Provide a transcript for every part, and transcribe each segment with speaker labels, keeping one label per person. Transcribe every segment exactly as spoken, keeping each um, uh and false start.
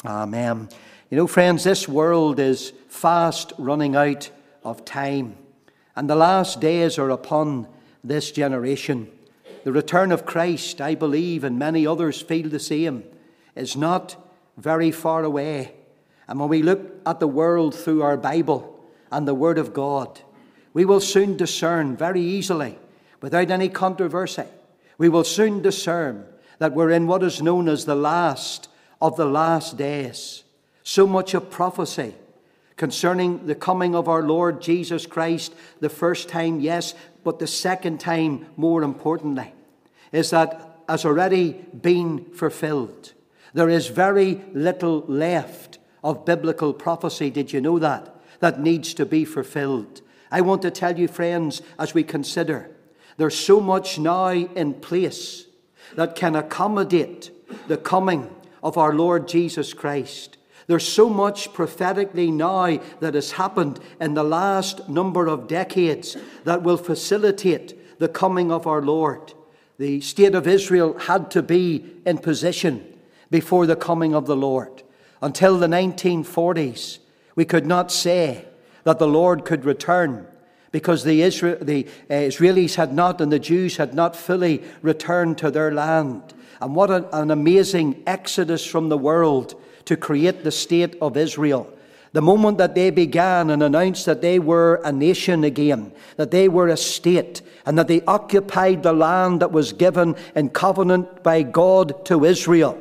Speaker 1: Amen. You know, friends, this world is fast running out of time, and the last days are upon this generation. The return of Christ, I believe, and many others feel the same, is not very far away. And when we look at the world through our Bible and the Word of God, we will soon discern very easily, without any controversy, we will soon discern that we're in what is known as the last of the last days. So much of prophecy concerning the coming of our Lord Jesus Christ, the first time, yes, but the second time, more importantly, is that has already been fulfilled. There is very little left of biblical prophecy. Did you know that? That needs to be fulfilled. I want to tell you, friends, as we consider, there's so much now in place that can accommodate the coming of our Lord Jesus Christ. There's so much prophetically now that has happened in the last number of decades that will facilitate the coming of our Lord. The state of Israel had to be in position before the coming of the Lord. Until the nineteen forties, we could not say that the Lord could return because the, Israel, the uh, Israelis had not and the Jews had not fully returned to their land. And what an, an amazing exodus from the world to create the state of Israel. The moment that they began and announced that they were a nation again, that they were a state, and that they occupied the land that was given in covenant by God to Israel,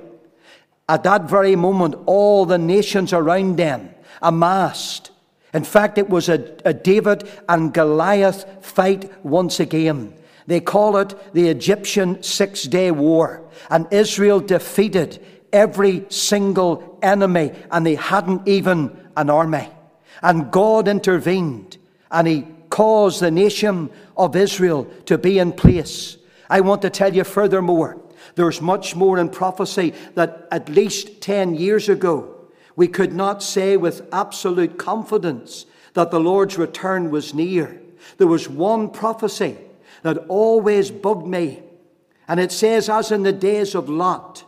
Speaker 1: at that very moment, all the nations around them amassed. In fact, it was a, a David and Goliath fight once again. They call it the Egyptian Six-Day War. And Israel defeated every single enemy, and they hadn't even an army. And God intervened, and He caused the nation of Israel to be in place. I want to tell you furthermore, there's much more in prophecy that at least ten years ago, we could not say with absolute confidence that the Lord's return was near. There was one prophecy that always bugged me, and it says, as in the days of Lot,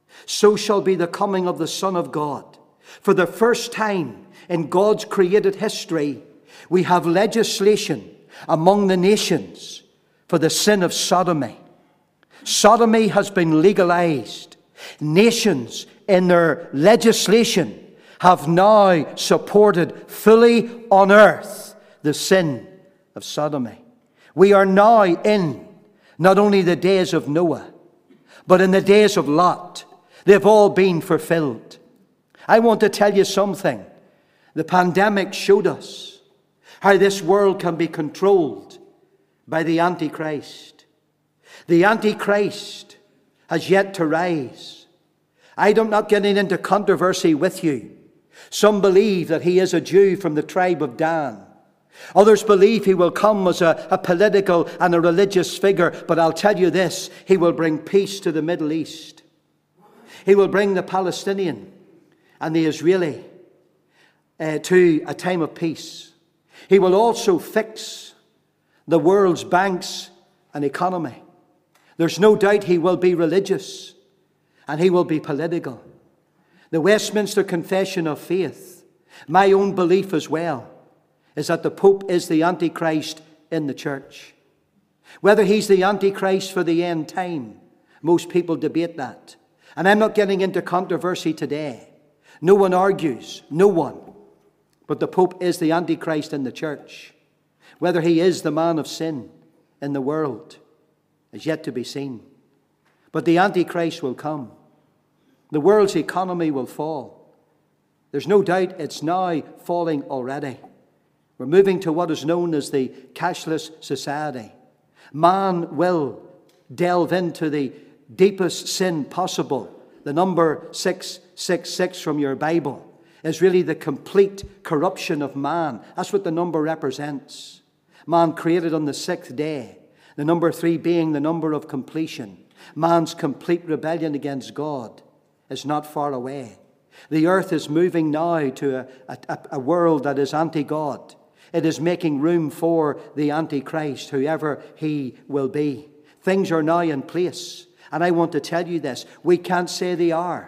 Speaker 1: so shall be the coming of the Son of God. For the first time in God's created history, we have legislation among the nations for the sin of sodomy. Sodomy has been legalized. Nations in their legislation have now supported fully on earth the sin of sodomy. We are now in not only the days of Noah, but in the days of Lot. They've all been fulfilled. I want to tell you something. The pandemic showed us how this world can be controlled by the Antichrist. The Antichrist has yet to rise. I'm not getting into controversy with you. Some believe that he is a Jew from the tribe of Dan. Others believe he will come as a, a political and a religious figure. But I'll tell you this, he will bring peace to the Middle East. He will bring the Palestinian and the Israeli uh, to a time of peace. He will also fix the world's banks and economy. There's no doubt he will be religious and he will be political. The Westminster Confession of Faith, my own belief as well, is that the Pope is the Antichrist in the church. Whether he's the Antichrist for the end time, most people debate that. And I'm not getting into controversy today. No one argues, no one. But the Pope is the Antichrist in the church. Whether he is the man of sin in the world is yet to be seen. But the Antichrist will come. The world's economy will fall. There's no doubt it's now falling already. We're moving to what is known as the cashless society. Man will delve into the deepest sin possible. The number six six six from your Bible is really the complete corruption of man. That's what the number represents. Man created on the sixth day. The number three being the number of completion. Man's complete rebellion against God is not far away. The earth is moving now to a, a, a world that is anti-God. It is making room for the Antichrist, whoever he will be. Things are now in place. And I want to tell you this. We can't say they are.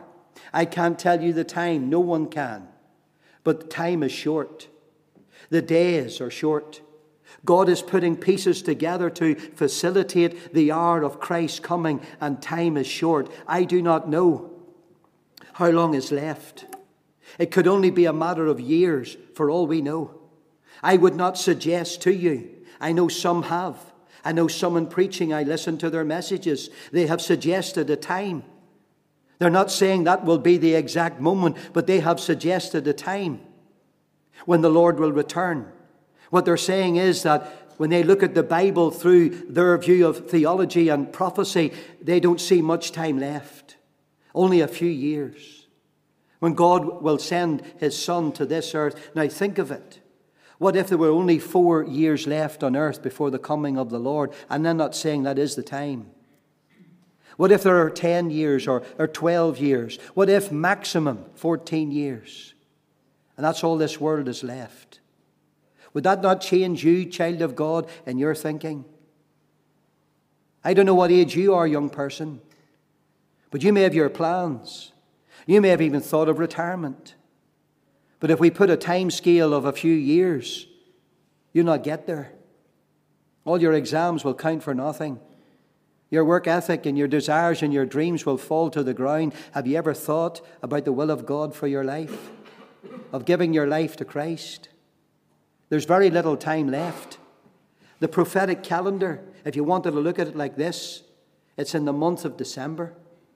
Speaker 1: I can't tell you the time. No one can. But time is short. The days are short. God is putting pieces together to facilitate the hour of Christ's coming, and time is short. I do not know how long is left. It could only be a matter of years for all we know. I would not suggest to you, I know some have. I know some in preaching, I listen to their messages. They have suggested a time. They're not saying that will be the exact moment, but they have suggested a time when the Lord will return. What they're saying is that when they look at the Bible through their view of theology and prophecy, they don't see much time left. Only a few years. When God will send his Son to this earth. Now think of it. What if there were only four years left on earth before the coming of the Lord? And I'm not saying that is the time. What if there are ten years or, or twelve years? What if maximum fourteen years? And that's all this world is left. Would that not change you, child of God, in your thinking? I don't know what age you are, young person, but you may have your plans. You may have even thought of retirement. But if we put a time scale of a few years, you'll not get there. All your exams will count for nothing. Your work ethic and your desires and your dreams will fall to the ground. Have you ever thought about the will of God for your life? Of giving your life to Christ? There's very little time left. The prophetic calendar, if you wanted to look at it like this, it's in the month of December.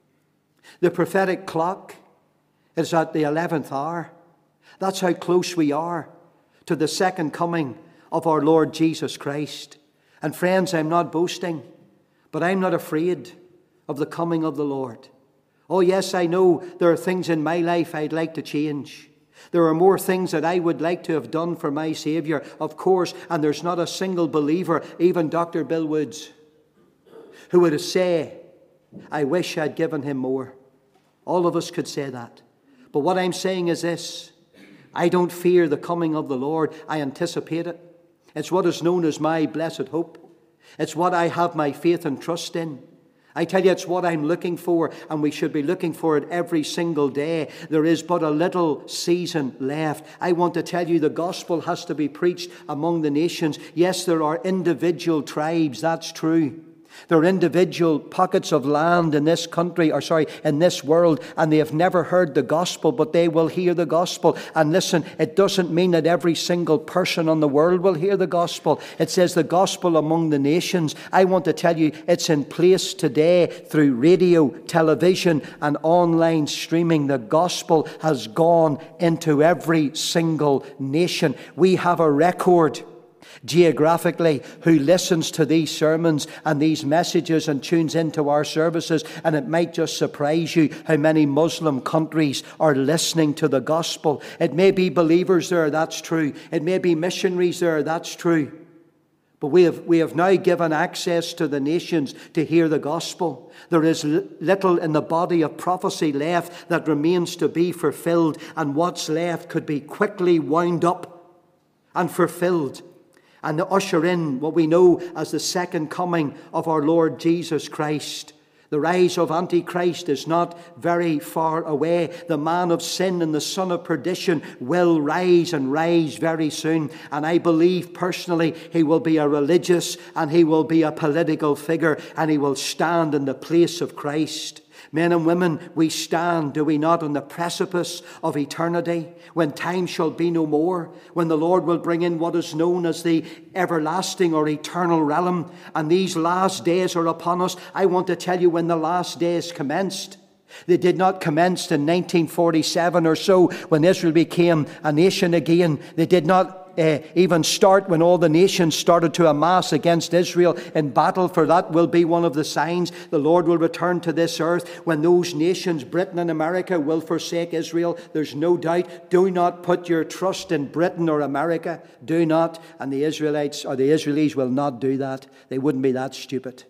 Speaker 1: The prophetic clock is at the eleventh hour. That's how close we are to the second coming of our Lord Jesus Christ. And friends, I'm not boasting, but I'm not afraid of the coming of the Lord. Oh yes, I know there are things in my life I'd like to change. There are more things that I would like to have done for my Saviour, of course, and there's not a single believer, even Doctor Bill Woods, who would say, I wish I'd given him more. All of us could say that. But what I'm saying is this: I don't fear the coming of the Lord. I anticipate it. It's what is known as my blessed hope. It's what I have my faith and trust in. I tell you, it's what I'm looking for, and we should be looking for it every single day. There is but a little season left. I want to tell you, the gospel has to be preached among the nations. Yes, there are individual tribes, that's true. There are individual pockets of land in this country, or sorry, in this world, and they have never heard the gospel, but they will hear the gospel. And listen, it doesn't mean that every single person on the world will hear the gospel. It says the gospel among the nations. I want to tell you, it's in place today through radio, television, and online streaming. The gospel has gone into every single nation. We have a record geographically who listens to these sermons and these messages and tunes into our services, and it might just surprise you how many Muslim countries are listening to the gospel. It may be believers there, that's true. It may be missionaries there, that's true. But we have, we have now given access to the nations to hear the gospel. There is little in the body of prophecy left that remains to be fulfilled, and what's left could be quickly wound up and fulfilled, and to usher in what we know as the second coming of our Lord Jesus Christ. The rise of Antichrist is not very far away. The man of sin and the son of perdition will rise and rise very soon. And I believe personally he will be a religious and he will be a political figure, and he will stand in the place of Christ. Men and women, we stand, do we not, on the precipice of eternity, when time shall be no more, when the Lord will bring in what is known as the everlasting or eternal realm, and these last days are upon us. I want to tell you when the last days commenced. They did not commence in nineteen forty-seven or so, when Israel became a nation again. They did not Uh, even start when all the nations started to amass against Israel in battle, for that will be one of the signs. The Lord will return to this earth when those nations, Britain and America, will forsake Israel. There's no doubt. Do not put your trust in Britain or America. Do not. And the Israelites or the Israelis will not do that. They wouldn't be that stupid.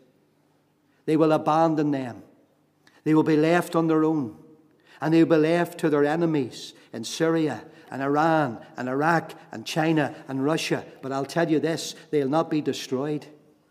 Speaker 1: They will abandon them. They will be left on their own. And they will be left to their enemies in Syria and Iran and Iraq and China and Russia. But I'll tell you this, they'll not be destroyed.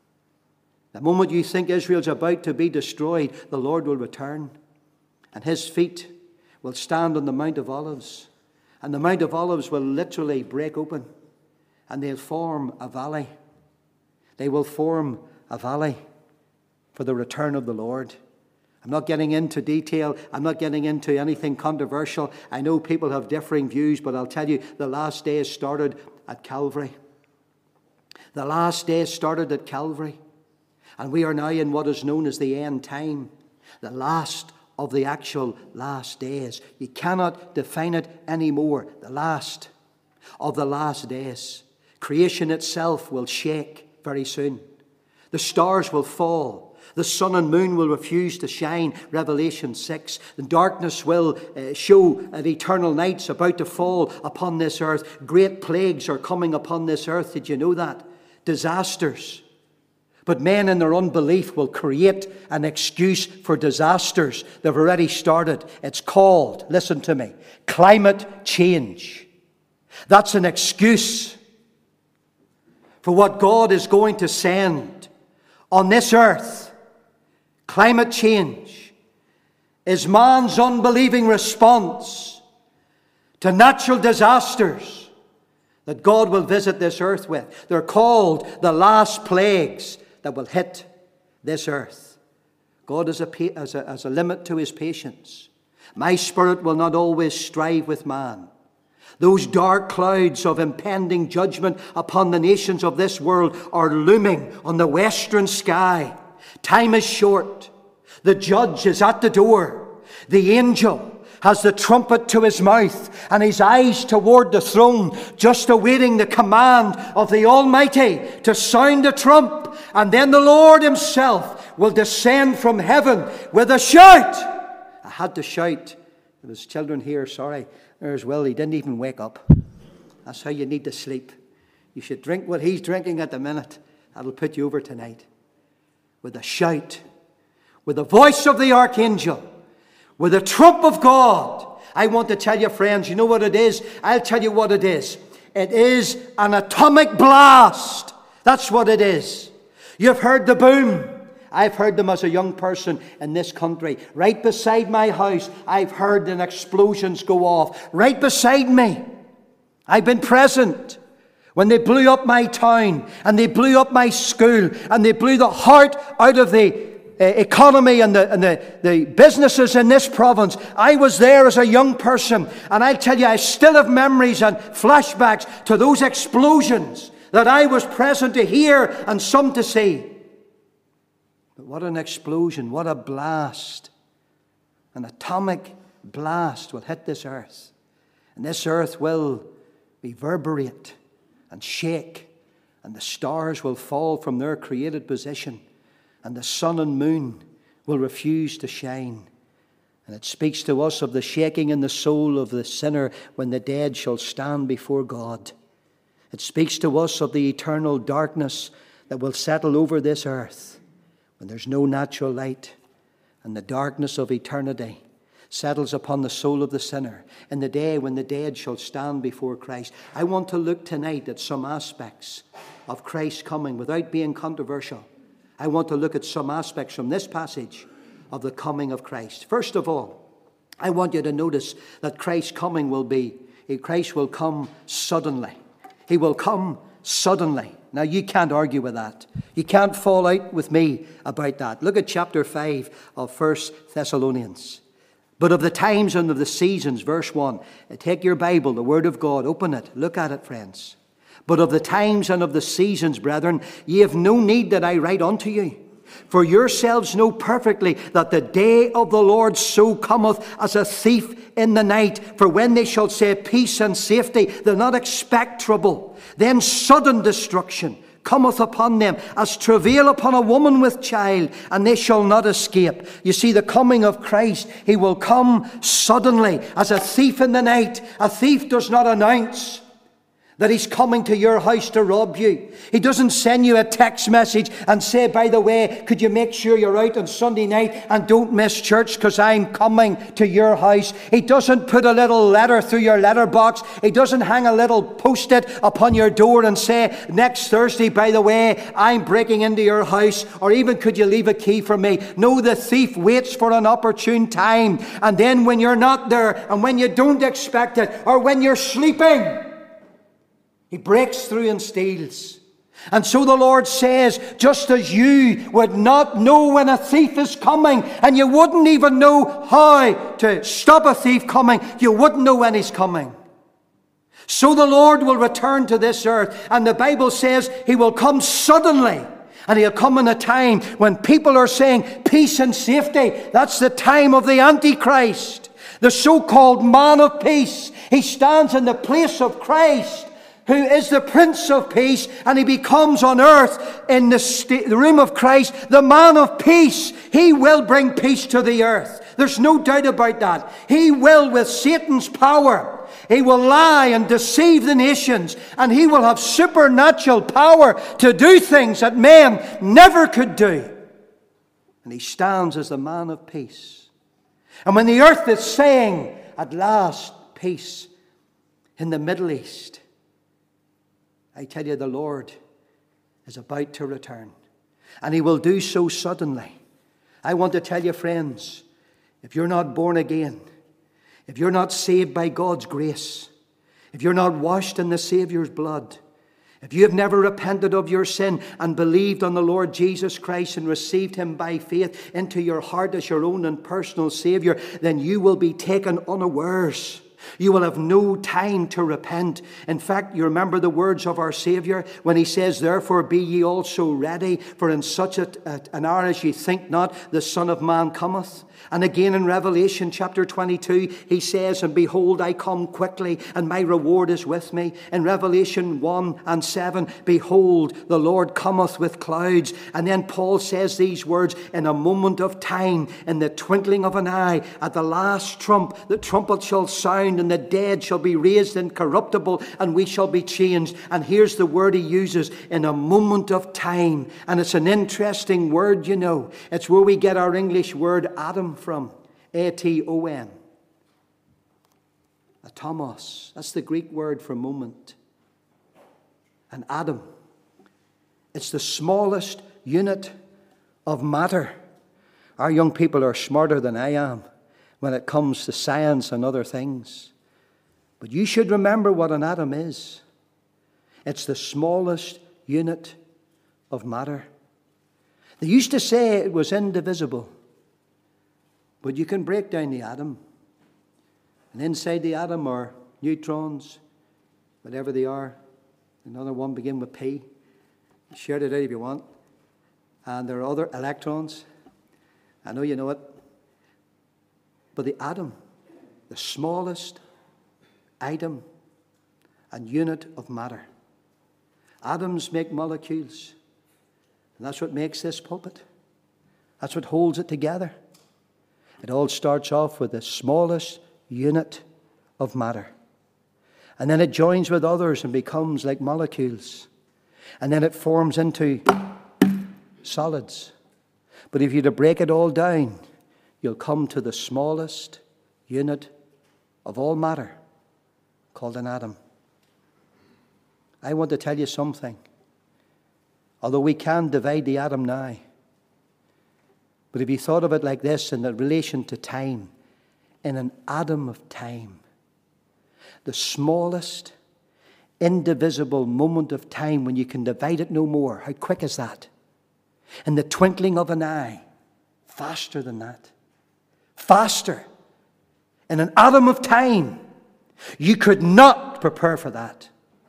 Speaker 1: The moment you think Israel's about to be destroyed, the Lord will return, and his feet will stand on the Mount of Olives, and the Mount of Olives will literally break open, and they'll form a valley. They will form a valley for the return of the Lord. I'm not getting into detail. I'm not getting into anything controversial. I know people have differing views, but I'll tell you, the last days started at Calvary. The last days started at Calvary. And we are now in what is known as the end time, the last of the actual last days. You cannot define it anymore. The last of the last days. Creation itself will shake very soon. The stars will fall. The sun and moon will refuse to shine. Revelation six. The darkness will uh, show that eternal night's about to fall upon this earth. Great plagues are coming upon this earth. Did you know that? Disasters. But men in their unbelief will create an excuse for disasters. They've already started. It's called, listen to me, climate change. That's an excuse for what God is going to send on this earth. Climate change is man's unbelieving response to natural disasters that God will visit this earth with. They're called the last plagues that will hit this earth. God has a, has, a, has a limit to his patience. My spirit will not always strive with man. Those dark clouds of impending judgment upon the nations of this world are looming on the western sky. Time is short. The judge is at the door. The angel has the trumpet to his mouth and his eyes toward the throne, just awaiting the command of the Almighty to sound the trump. And then the Lord himself will descend from heaven with a shout. I had to shout. There was children here, sorry. There's Will, he didn't even wake up. That's how you need to sleep. You should drink what he's drinking at the minute. That'll put you over tonight. With a shout, with the voice of the archangel, with the trump of God. I want to tell you, friends, you know what it is? I'll tell you what it is. It is an atomic blast. That's what it is. You've heard the boom. I've heard them as a young person in this country. Right beside my house, I've heard the explosions go off. Right beside me. I've been present when they blew up my town, and they blew up my school, and they blew the heart out of the uh, economy and, the, and the, the businesses in this province. I was there as a young person, and I tell you, I still have memories and flashbacks to those explosions that I was present to hear and some to see. But what an explosion, what a blast. An atomic blast will hit this earth. And this earth will reverberate and shake. And the stars will fall from their created position. And the sun and moon will refuse to shine. And it speaks to us of the shaking in the soul of the sinner when the dead shall stand before God. It speaks to us of the eternal darkness that will settle over this earth when there's no natural light, and the darkness of eternity settles upon the soul of the sinner in the day when the dead shall stand before Christ. I want to look tonight at some aspects of Christ's coming without being controversial. I want to look at some aspects from this passage of the coming of Christ. First of all, I want you to notice that Christ's coming will be, Christ will come suddenly. He will come suddenly. Now, you can't argue with that. You can't fall out with me about that. Look at chapter five of First Thessalonians. But of the times and of the seasons, verse one. Take your Bible, the Word of God, open it, look at it, friends. But of the times and of the seasons, brethren, ye have no need that I write unto you. For yourselves know perfectly that the day of the Lord so cometh as a thief in the night. For when they shall say peace and safety, they'll not expect trouble. Then sudden destruction cometh upon them, as travail upon a woman with child, and they shall not escape. You see, the coming of Christ, he will come suddenly, as a thief in the night. A thief does not announce that he's coming to your house to rob you. He doesn't send you a text message and say, by the way, could you make sure you're out on Sunday night and don't miss church because I'm coming to your house. He doesn't put a little letter through your letterbox. He doesn't hang a little post-it upon your door and say, next Thursday, by the way, I'm breaking into your house, or even could you leave a key for me. No, the thief waits for an opportune time, and then when you're not there and when you don't expect it, or when you're sleeping, he breaks through and steals. And so the Lord says, just as you would not know when a thief is coming, and you wouldn't even know how to stop a thief coming, you wouldn't know when he's coming. So the Lord will return to this earth, and the Bible says he will come suddenly. And he'll come in a time when people are saying peace and safety. That's the time of the Antichrist, the so-called man of peace. He stands in the place of Christ, who is the Prince of Peace, and he becomes on earth in the, st- the room of Christ, the man of peace. He will bring peace to the earth. There's no doubt about that. He will, with Satan's power, he will lie and deceive the nations, and he will have supernatural power to do things that men never could do. And he stands as the man of peace. And when the earth is saying, at last, peace in the Middle East, I tell you, the Lord is about to return. And he will do so suddenly. I want to tell you, friends, if you're not born again, if you're not saved by God's grace, if you're not washed in the Saviour's blood, if you have never repented of your sin and believed on the Lord Jesus Christ and received him by faith into your heart as your own and personal Saviour, then you will be taken unawares. You will have no time to repent. In fact, you remember the words of our Saviour when he says, therefore be ye also ready, for in such a, a, an hour as ye think not, the Son of Man cometh. And again in Revelation chapter twenty-two, he says, and behold, I come quickly, and my reward is with me. In Revelation one and seven, behold, the Lord cometh with clouds. And then Paul says these words, in a moment of time, in the twinkling of an eye, at the last trump, the trumpet shall sound, and the dead shall be raised incorruptible, and we shall be changed. And here's the word he uses, in a moment of time. And it's an interesting word, you know. It's where we get our English word Adam from. A T O M. Atomos. That's the Greek word for moment. And atom. It's the smallest unit of matter. Our young people are smarter than I am when it comes to science and other things. But you should remember what an atom is. It's the smallest unit of matter. They used to say it was indivisible. But you can break down the atom. And inside the atom are neutrons, whatever they are. Another one begin with P. Share it out if you want. And there are other electrons. I know you know it. But the atom, the smallest item and unit of matter. Atoms make molecules. And that's what makes this pulpit. That's what holds it together. It all starts off with the smallest unit of matter. And then it joins with others and becomes like molecules. And then it forms into solids. But if you're to break it all down, you'll come to the smallest unit of all matter, called an atom. I want to tell you something. Although we can divide the atom now, but if you thought of it like this in relation to time, in an atom of time, the smallest, indivisible moment of time when you can divide it no more, how quick is that? In the twinkling of an eye, faster than that. Faster. In an atom of time, you could not prepare for that.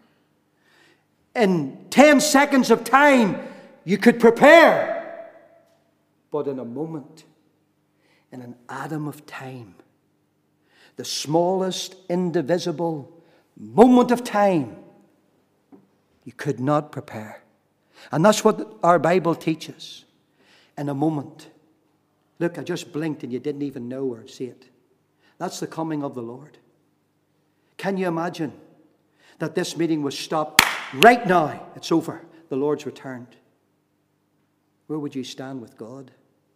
Speaker 1: In ten seconds of time, you could prepare. But in a moment, in an atom of time, the smallest indivisible moment of time, you could not prepare. And that's what our Bible teaches. In a moment. Look, I just blinked and you didn't even know or see it. That's the coming of the Lord. Can you imagine that this meeting was stopped right now. It's over. The Lord's returned. Where would you stand with God?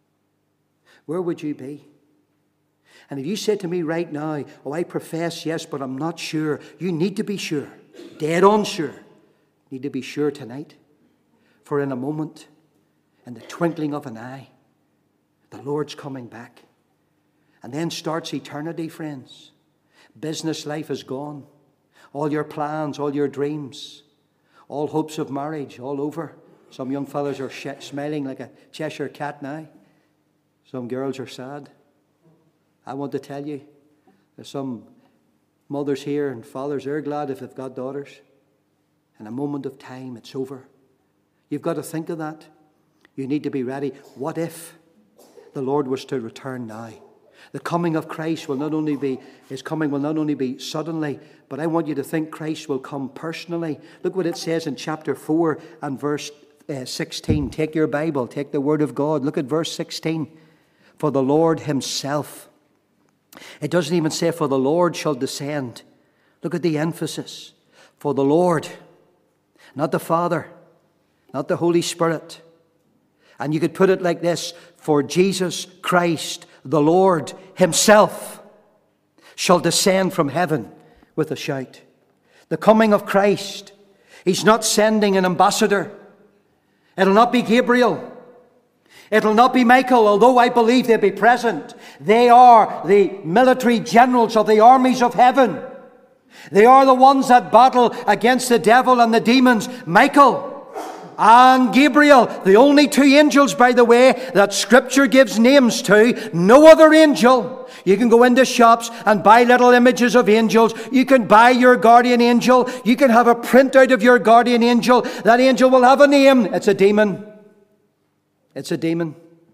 Speaker 1: Where would you be? And if you said to me right now, oh, I profess, yes, but I'm not sure, you need to be sure. Dead on sure. You need to be sure tonight. For in a moment, in the twinkling of an eye, the Lord's coming back. And then starts eternity, friends. Business life is gone. All your plans, all your dreams, all hopes of marriage, all over. Some young fellas are sh- smiling like a Cheshire cat now. Some girls are sad. I want to tell you, there's some mothers here and fathers, they're glad if they've got daughters. In a moment of time, it's over. You've got to think of that. You need to be ready. What if the Lord was to return now? The coming of Christ will not only be, his coming will not only be suddenly, but I want you to think Christ will come personally. Look what it says in chapter four and verse uh, sixteen. Take your Bible, take the Word of God. Look at verse sixteen. For the Lord himself. It doesn't even say, for the Lord shall descend. Look at the emphasis. For the Lord, not the Father, not the Holy Spirit. And you could put it like this, for Jesus Christ, the Lord himself, shall descend from heaven with a shout. The coming of Christ. He's not sending an ambassador. It'll not be Gabriel. It'll not be Michael, although I believe they'll be present. They are the military generals of the armies of heaven. They are the ones that battle against the devil and the demons. Michael and Gabriel, the only two angels, by the way, that Scripture gives names to. No other angel. You can go into shops and buy little images of angels. You can buy your guardian angel. You can have a printout of your guardian angel. That angel will have a name. It's a demon. It's a demon.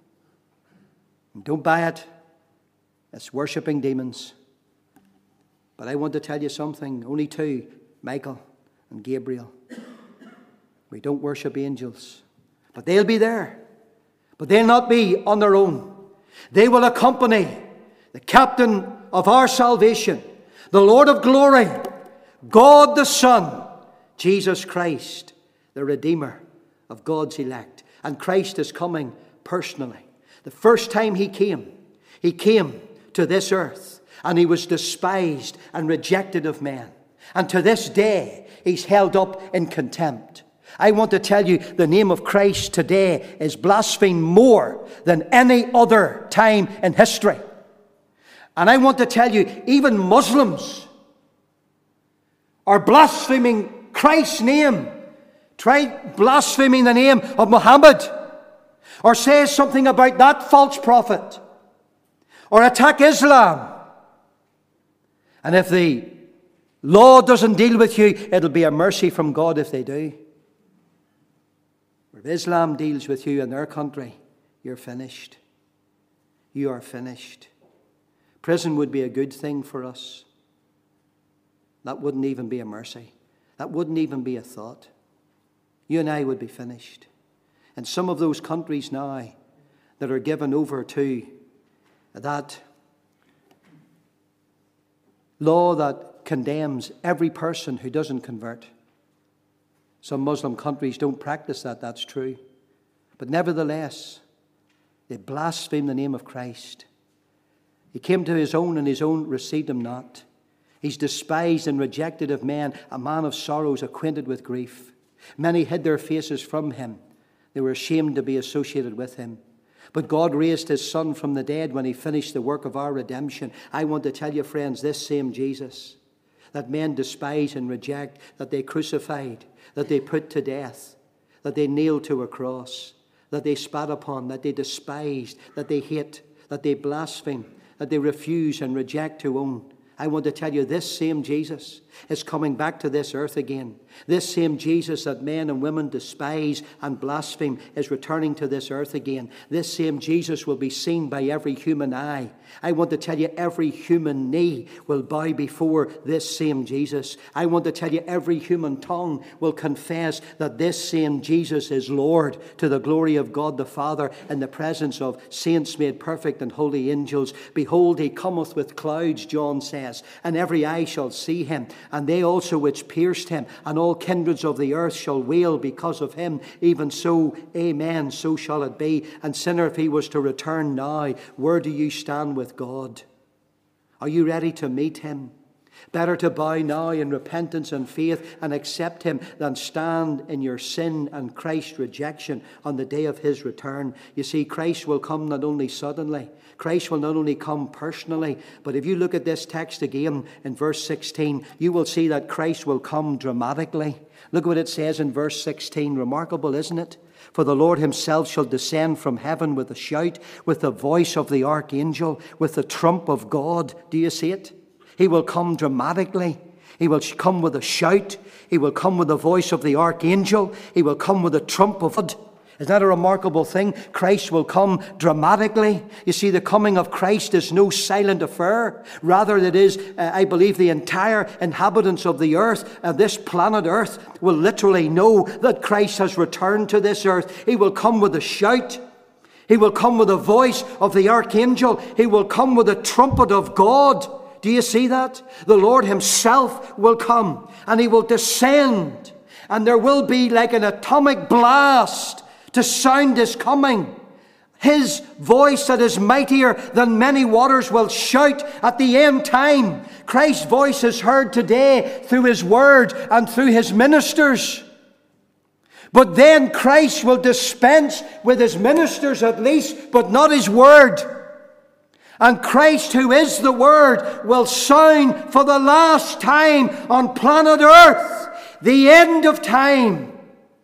Speaker 1: Don't buy it. It's worshipping demons. But I want to tell you something. Only two, Michael and Gabriel. We don't worship angels. But they'll be there. But they'll not be on their own. They will accompany the captain of our salvation, the Lord of glory, God the Son, Jesus Christ, the Redeemer of God's elect. And Christ is coming personally. The first time he came, he came to this earth and he was despised and rejected of men. And to this day, he's held up in contempt. I want to tell you, the name of Christ today is blasphemed more than any other time in history. And I want to tell you, even Muslims are blaspheming Christ's name. Try blaspheming the name of Muhammad, or say something about that false prophet, or attack Islam. And if the law doesn't deal with you, it'll be a mercy from God if they do. If Islam deals with you in their country, you're finished. You are finished. Prison would be a good thing for us. That wouldn't even be a mercy. That wouldn't even be a thought. You and I would be finished. And some of those countries now that are given over to that law that condemns every person who doesn't convert. Some Muslim countries don't practice that, that's true. But nevertheless, they blaspheme the name of Christ. He came to his own, and his own received him not. He's despised and rejected of men, a man of sorrows, acquainted with grief. Many hid their faces from him. They were ashamed to be associated with him. But God raised his Son from the dead when he finished the work of our redemption. I want to tell you, friends, this same Jesus that men despise and reject, that they crucified, that they put to death, that they nailed to a cross, that they spat upon, that they despised, that they hate, that they blaspheme, that they refuse and reject to own. I want to tell you, this same Jesus is coming back to this earth again. This same Jesus that men and women despise and blaspheme is returning to this earth again. This same Jesus will be seen by every human eye. I want to tell you, every human knee will bow before this same Jesus. I want to tell you, every human tongue will confess that this same Jesus is Lord, to the glory of God the Father, in the presence of saints made perfect and holy angels. Behold, he cometh with clouds, John said. says, and every eye shall see him, and they also which pierced him, and all kindreds of the earth shall wail because of him. Even so, amen, so shall it be. And sinner, if he was to return now, where do you stand with God? Are you ready to meet him? Better to bow now in repentance and faith and accept him than stand in your sin and Christ's rejection on the day of his return. You see, Christ will come not only suddenly, Christ will not only come personally, but if you look at this text again in verse sixteen, you will see that Christ will come dramatically. Look what it says in verse sixteen. Remarkable, isn't it? For the Lord himself shall descend from heaven with a shout, with the voice of the archangel, with the trump of God. Do you see it? He will come dramatically. He will come with a shout. He will come with the voice of the archangel. He will come with a trump of God. Isn't that a remarkable thing? Christ will come dramatically. You see, the coming of Christ is no silent affair. Rather, it is, uh, I believe, the entire inhabitants of the earth, uh, this planet Earth, will literally know that Christ has returned to this earth. He will come with a shout. He will come with the voice of the archangel. He will come with the trumpet of God. Do you see that? The Lord himself will come and he will descend, and there will be like an atomic blast to sound his coming. His voice that is mightier than many waters will shout at the end time. Christ's voice is heard today through his word and through his ministers. But then Christ will dispense with his ministers at least, but not his word. And Christ, who is the Word, will sound for the last time on planet Earth, the end of time,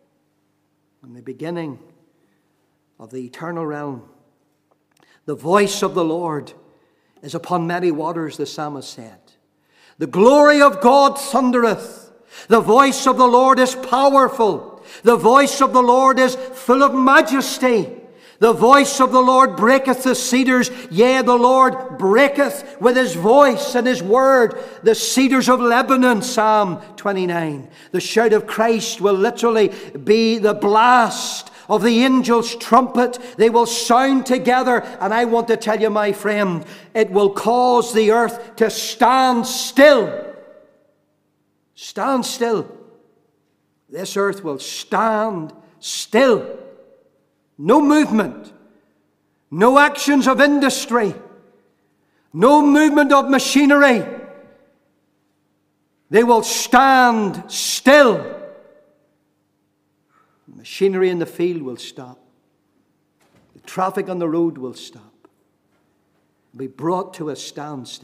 Speaker 1: and the beginning of the eternal realm. The voice of the Lord is upon many waters, the psalmist said. The glory of God thundereth. The voice of the Lord is powerful. The voice of the Lord is full of majesty. The voice of the Lord breaketh the cedars. Yea, the Lord breaketh with his voice and his word the cedars of Lebanon. Psalm twenty-nine. The shout of Christ will literally be the blast of the angel's trumpet. They will sound together. And I want to tell you, my friend, it will cause the earth to stand still. Stand still. This earth will stand still. No movement, no actions of industry, no movement of machinery. They will stand still. The machinery in the field will stop. The traffic on the road will stop. Be brought to a standstill.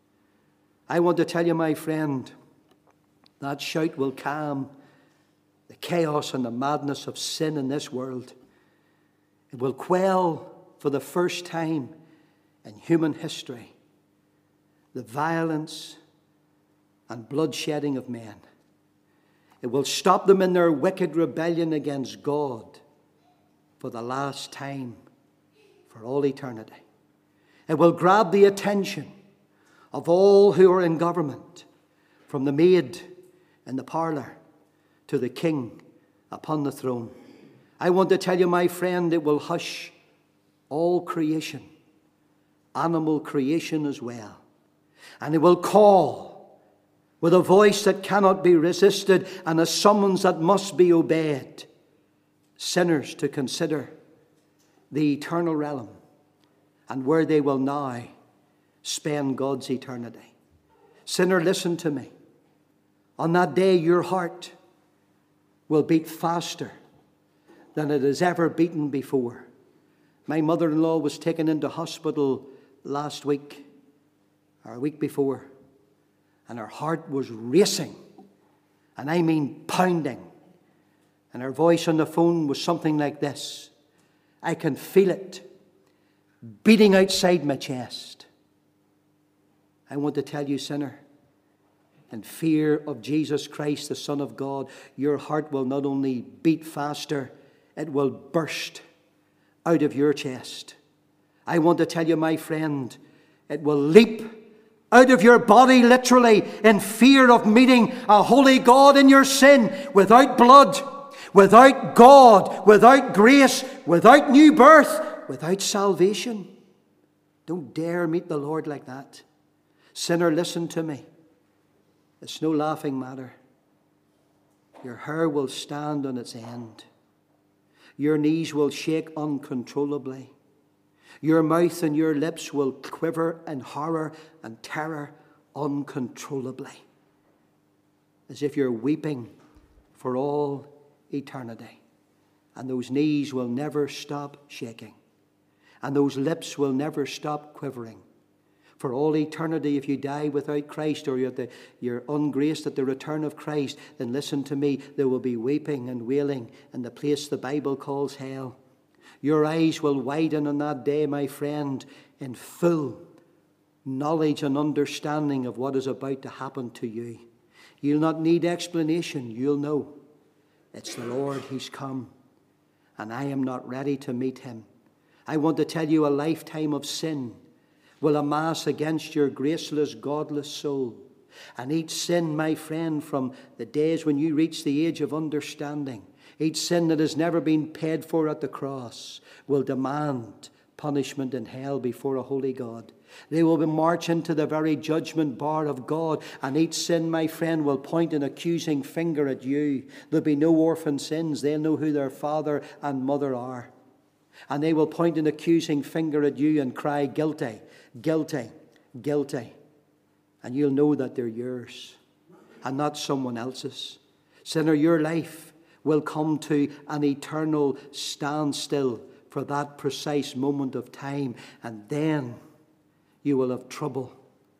Speaker 1: I want to tell you, my friend, that shout will calm the chaos and the madness of sin in this world. It will quell for the first time in human history the violence and bloodshedding of men. It will stop them in their wicked rebellion against God for the last time, for all eternity. It will grab the attention of all who are in government, from the maid in the parlour to the king upon the throne. I want to tell you, my friend, it will hush all creation, animal creation as well. And it will call with a voice that cannot be resisted and a summons that must be obeyed, sinners to consider the eternal realm and where they will now spend God's eternity. Sinner, listen to me. On that day, your heart will beat faster than it has ever beaten before. My mother-in-law was taken into hospital last week, or a week before, and her heart was racing, and I mean pounding. And her voice on the phone was something like this: I can feel it beating outside my chest. I want to tell you, sinner, in fear of Jesus Christ, the Son of God, your heart will not only beat faster, it will burst out of your chest. I want to tell you, my friend, it will leap out of your body literally in fear of meeting a holy God in your sin, without blood, without God, without grace, without new birth, without salvation. Don't dare meet the Lord like that. Sinner, listen to me. It's no laughing matter. Your hair will stand on its end. Your knees will shake uncontrollably. Your mouth and your lips will quiver in horror and terror uncontrollably, as if you're weeping for all eternity. And those knees will never stop shaking. And those lips will never stop quivering. For all eternity, if you die without Christ, or you're, the, you're ungraced at the return of Christ, then listen to me, there will be weeping and wailing in the place the Bible calls hell. Your eyes will widen on that day, my friend, in full knowledge and understanding of what is about to happen to you. You'll not need explanation. You'll know it's the Lord. He's come, and I am not ready to meet him. I want to tell you, a lifetime of sin will amass against your graceless, godless soul. And each sin, my friend, from the days when you reach the age of understanding, each sin that has never been paid for at the cross, will demand punishment in hell before a holy God. They will be march into the very judgment bar of God, and each sin, my friend, will point an accusing finger at you. There'll be no orphan sins. They'll know who their father and mother are. And they will point an accusing finger at you and cry, guilty, guilty, guilty. And you'll know that they're yours and not someone else's. Sinner, your life will come to an eternal standstill for that precise moment of time. And then you will have trouble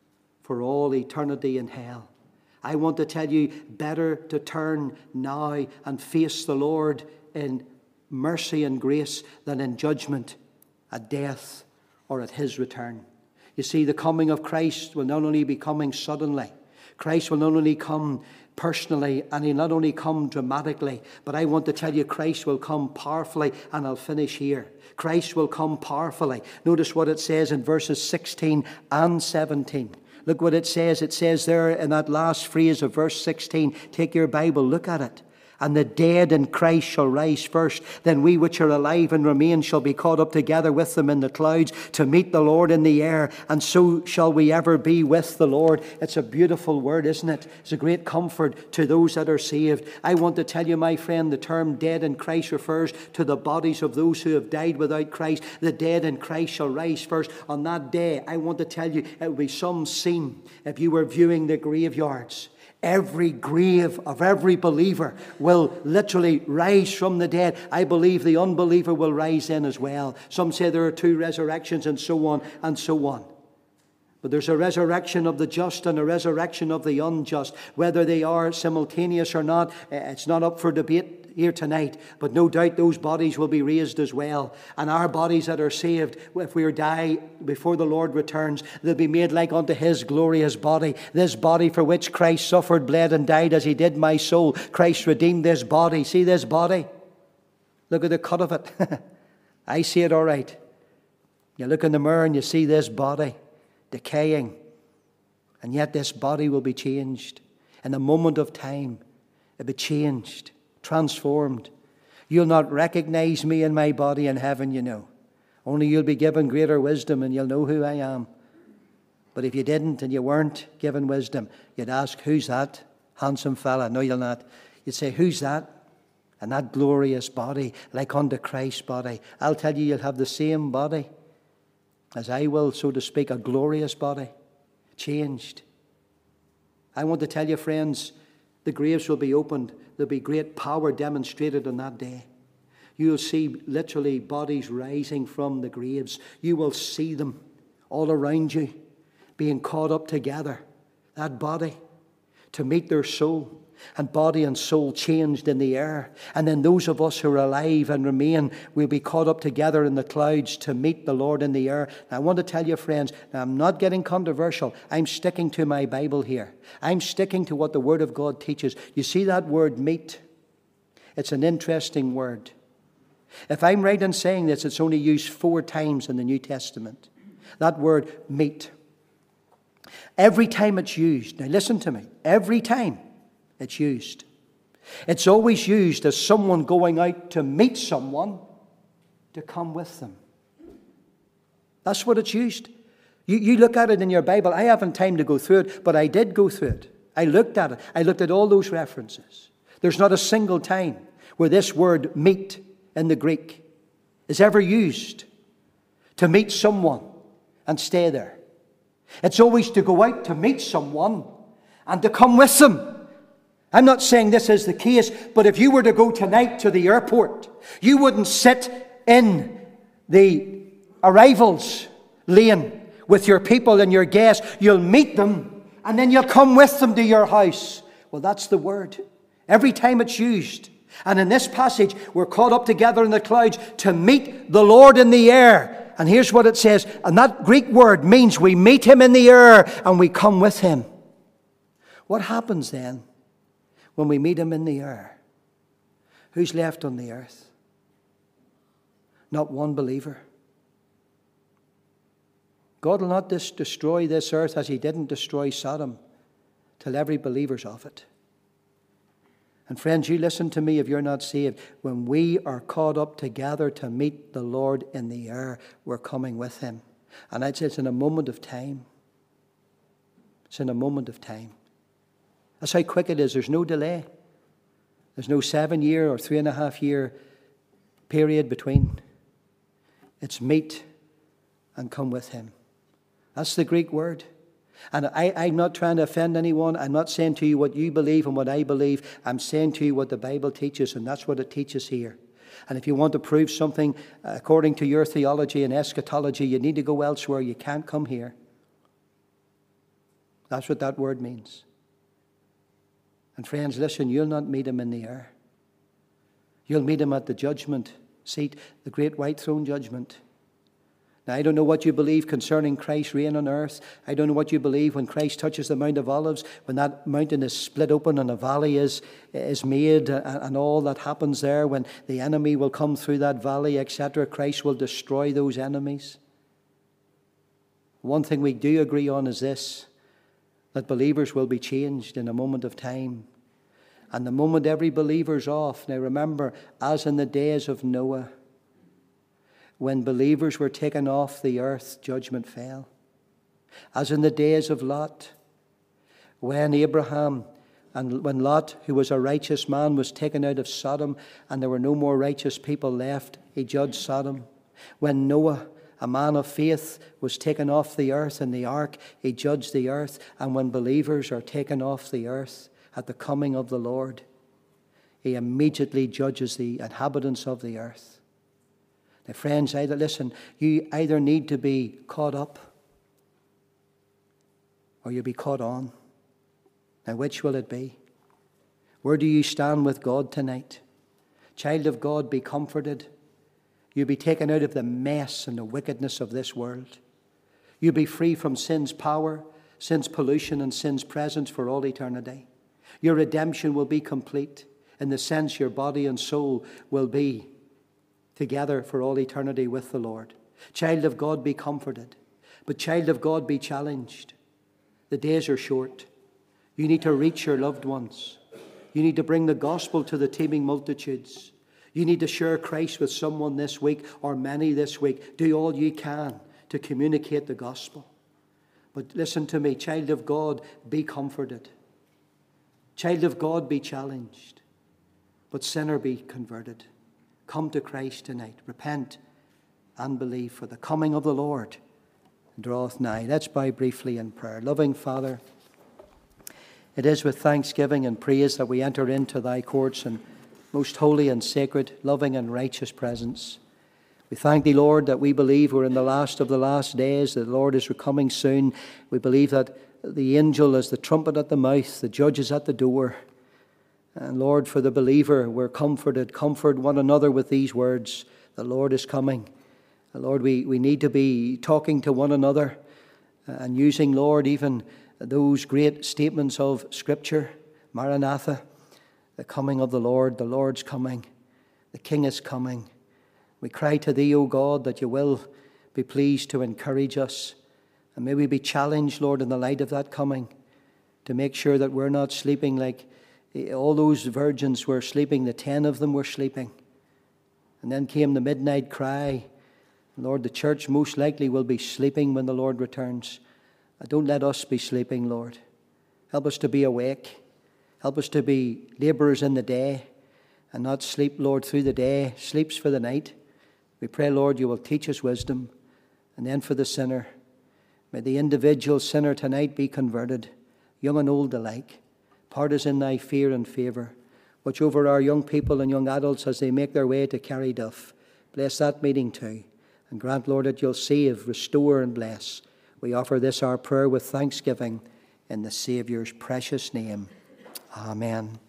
Speaker 1: for all eternity in hell. I want to tell you, better to turn now and face the Lord in mercy and grace than in judgment at death or at his return. You see, the coming of Christ will not only be coming suddenly. Christ will not only come personally, and he'll not only come dramatically, but I want to tell you, Christ will come powerfully, and I'll finish here. Christ will come powerfully. Notice what it says in verses sixteen and seventeen. Look what it says. It says there in that last phrase of verse sixteen, take your Bible, look at it. And the dead in Christ shall rise first. Then we which are alive and remain shall be caught up together with them in the clouds to meet the Lord in the air. And so shall we ever be with the Lord. It's a beautiful word, isn't it? It's a great comfort to those that are saved. I want to tell you, my friend, the term dead in Christ refers to the bodies of those who have died without Christ. The dead in Christ shall rise first. On that day, I want to tell you, it will be some scene if you were viewing the graveyards. Every grave of every believer will literally rise from the dead. I believe the unbeliever will rise in as well. Some say there are two resurrections and so on and so on. But there's a resurrection of the just and a resurrection of the unjust. Whether they are simultaneous or not, it's not up for debate here tonight. But no doubt those bodies will be raised as well. And our bodies that are saved, if we die before the Lord returns, they'll be made like unto his glorious body. This body for which Christ suffered, bled and died as he did my soul. Christ redeemed this body. See this body? Look at the cut of it. I see it all right. You look in the mirror and you see this body decaying. And yet this body will be changed. In a moment of time, it'll be changed, transformed. You'll not recognize me in my body in heaven, you know. Only you'll be given greater wisdom and you'll know who I am. But if you didn't and you weren't given wisdom, you'd ask, who's that handsome fella? No, you'll not. You'd say, who's that? And that glorious body, like unto Christ's body. I'll tell you, you'll have the same body as I will, so to speak, a glorious body, changed. I want to tell you, friends, the graves will be opened. There'll be great power demonstrated on that day. You'll see literally bodies rising from the graves. You will see them all around you, being caught up together, that body, to meet their soul. And body and soul changed in the air. And then those of us who are alive and remain will be caught up together in the clouds to meet the Lord in the air. Now, I want to tell you, friends, now I'm not getting controversial. I'm sticking to my Bible here. I'm sticking to what the Word of God teaches. You see that word meet? It's an interesting word. If I'm right in saying this, it's only used four times in the New Testament. That word meet. Every time it's used, now listen to me, every time it's used, it's always used as someone going out to meet someone to come with them. That's what it's used. You, you look at it in your Bible. I haven't time to go through it, but I did go through it. I looked at it. I looked at all those references. There's not a single time where this word meet in the Greek is ever used to meet someone and stay there. It's always to go out to meet someone and to come with them. I'm not saying this is the case, but if you were to go tonight to the airport, you wouldn't sit in the arrivals lane with your people and your guests. You'll meet them and then you'll come with them to your house. Well, that's the word. Every time it's used. And in this passage, we're caught up together in the clouds to meet the Lord in the air. And here's what it says. And that Greek word means we meet him in the air and we come with him. What happens then when we meet him in the air? Who's left on the earth? Not one believer. God will not dis- destroy this earth as he didn't destroy Sodom till every believer's of it. And friends, you listen to me if you're not saved. When we are caught up together to meet the Lord in the air, we're coming with him. And I'd say it's in a moment of time. It's in a moment of time. That's how quick it is. There's no delay. There's no seven-year or three and a half year period between. It's meet and come with him. That's the Greek word. And I, I'm not trying to offend anyone. I'm not saying to you what you believe and what I believe. I'm saying to you what the Bible teaches, and that's what it teaches here. And if you want to prove something according to your theology and eschatology, you need to go elsewhere. You can't come here. That's what that word means. And friends, listen, you'll not meet him in the air. You'll meet him at the judgment seat, the great white throne judgment. Now, I don't know what you believe concerning Christ's reign on earth. I don't know what you believe when Christ touches the Mount of Olives, when that mountain is split open and a valley is, is made, and all that happens there, when the enemy will come through that valley, et cetera. Christ will destroy those enemies. One thing we do agree on is this, that believers will be changed in a moment of time. And the moment every believer's off, now remember, as in the days of Noah, when believers were taken off the earth, judgment fell. As in the days of Lot, when Abraham and when Lot, who was a righteous man, was taken out of Sodom and there were no more righteous people left, he judged Sodom. When Noah, a man of faith, was taken off the earth in the ark, he judged the earth. And when believers are taken off the earth at the coming of the Lord, he immediately judges the inhabitants of the earth. Now, friends, either listen, you either need to be caught up or you'll be caught on. Now, which will it be? Where do you stand with God tonight? Child of God, be comforted. You'll be taken out of the mess and the wickedness of this world. You'll be free from sin's power, sin's pollution, and sin's presence for all eternity. Your redemption will be complete in the sense your body and soul will be together for all eternity with the Lord. Child of God, be comforted. But child of God, be challenged. The days are short. You need to reach your loved ones. You need to bring the gospel to the teeming multitudes. You need to share Christ with someone this week or many this week. Do all you can to communicate the gospel. But listen to me, child of God, be comforted. Child of God, be challenged. But sinner, be converted. Come to Christ tonight. Repent and believe, for the coming of the Lord draweth nigh. Let's bow briefly in prayer. Loving Father, it is with thanksgiving and praise that we enter into thy courts and most holy and sacred, loving and righteous presence. We thank thee, Lord, that we believe we're in the last of the last days, that the Lord is coming soon. We believe that the angel is the trumpet at the mouth, the judge is at the door. And Lord, for the believer, we're comforted. Comfort one another with these words. The Lord is coming. Lord, we, we need to be talking to one another and using, Lord, even those great statements of Scripture. Maranatha, the coming of the Lord. The Lord's coming. The King is coming. We cry to thee, O God, that you will be pleased to encourage us. And may we be challenged, Lord, in the light of that coming, to make sure that we're not sleeping like all those virgins were sleeping. The ten of them were sleeping. And then came the midnight cry. Lord, the church most likely will be sleeping when the Lord returns. Don't let us be sleeping, Lord. Help us to be awake. Help us to be labourers in the day and not sleep, Lord, through the day, sleeps for the night. We pray, Lord, you will teach us wisdom. And then for the sinner, may the individual sinner tonight be converted, young and old alike. Part is in thy fear and favour. Watch over our young people and young adults as they make their way to Carryduff. Bless that meeting too. And grant, Lord, that you'll save, restore and bless. We offer this our prayer with thanksgiving in the Saviour's precious name. Amen.